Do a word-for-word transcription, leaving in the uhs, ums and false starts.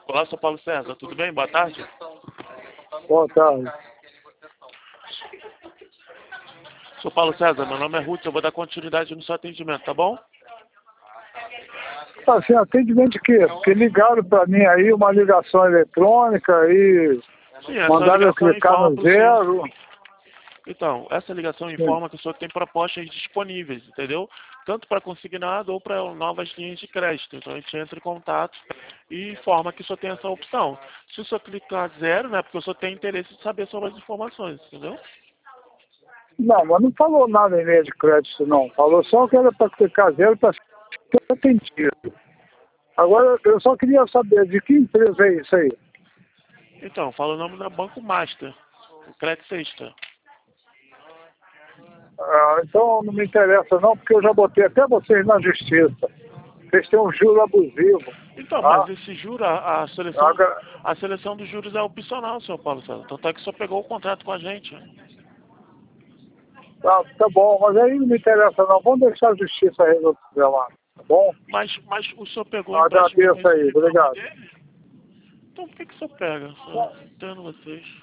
Olá, sou Paulo César, tudo bem? Boa tarde. Boa tarde. Sou Paulo César, meu nome é Ruth, eu vou dar continuidade no seu atendimento, tá bom? Assim, atendimento de quê? Porque ligaram para mim aí uma ligação eletrônica e Sim, essa mandaram eu ligação clicar informa no para o senhor. zero. Então, essa ligação informa que o senhor tem propostas disponíveis, entendeu? Tanto para consignado ou para novas linhas de crédito. Então a gente entra em contato e informa que o senhor tem essa opção. Se o senhor clicar zero, né, porque o senhor tem interesse de saber sobre as informações, entendeu? Não, mas não falou nada em linha de crédito, não. Falou só que era para clicar zero para ser atendido. Agora, eu só queria saber de que empresa é isso aí? Então, fala o nome da Banco Master, o Crédito Sexta. Ah, então não me interessa não, porque eu já botei até vocês na justiça. Vocês têm um juro abusivo. Então, Tá? mas esse juro, a, a seleção, Agora, a seleção dos juros é opcional, senhor Paulo César. Tanto é que o senhor pegou o contrato com a gente. tá, tá bom, mas aí não me interessa não. Vamos deixar a justiça resolver lá, tá bom? Mas, mas o senhor pegou o empréstimo Agradeço com esse aí, diploma obrigado. dele? Então por que, que o senhor pega? Eu não entendo vocês.